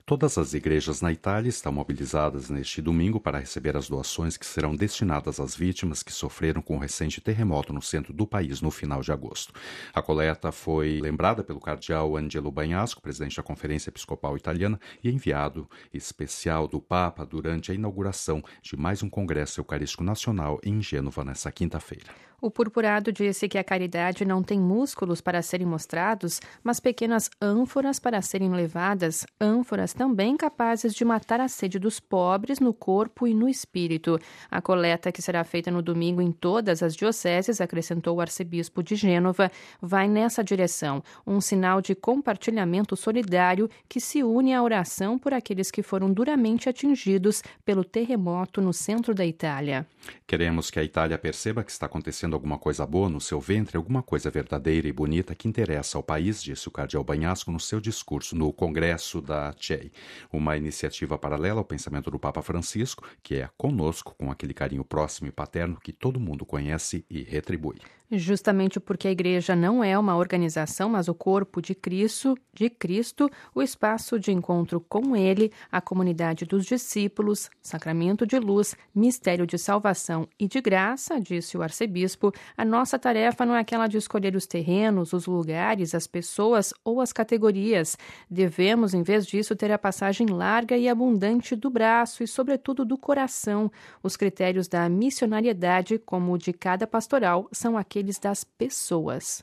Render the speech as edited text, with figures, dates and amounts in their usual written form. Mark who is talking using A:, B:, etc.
A: Todas as igrejas na Itália estão mobilizadas neste domingo para receber as doações que serão destinadas às vítimas que sofreram com o recente terremoto no centro do país no final de agosto. A coleta foi lembrada pelo cardeal Angelo Bagnasco, presidente da Conferência Episcopal Italiana e enviado especial do Papa durante a inauguração de mais um Congresso Eucarístico Nacional em Gênova nesta quinta-feira.
B: O purpurado disse que a caridade não tem músculos para serem mostrados, mas pequenas ânforas para serem levadas, ânforas também capazes de matar a sede dos pobres no corpo e no espírito. A coleta, que será feita no domingo em todas as dioceses, acrescentou o arcebispo de Gênova, vai nessa direção, um sinal de compartilhamento solidário que se une à oração por aqueles que foram duramente atingidos pelo terremoto no centro da Itália.
A: Queremos que a Itália perceba que está acontecendo alguma coisa boa no seu ventre, alguma coisa verdadeira e bonita que interessa ao país, disse o cardeal Bagnasco no seu discurso no Congresso da CEI, uma iniciativa paralela ao pensamento do Papa Francisco, que é conosco com aquele carinho próximo e paterno que todo mundo conhece e retribui.
B: Justamente porque a igreja não é uma organização, mas o corpo de Cristo, o espaço de encontro com ele, a comunidade dos discípulos, sacramento de luz, mistério de salvação e de graça, disse o arcebispo, a nossa tarefa não é aquela de escolher os terrenos, os lugares, as pessoas ou as categorias. Devemos, em vez disso, ter a passagem larga e abundante do braço e, sobretudo, do coração. Os critérios da missionariedade, como o de cada pastoral, são aqueles das pessoas.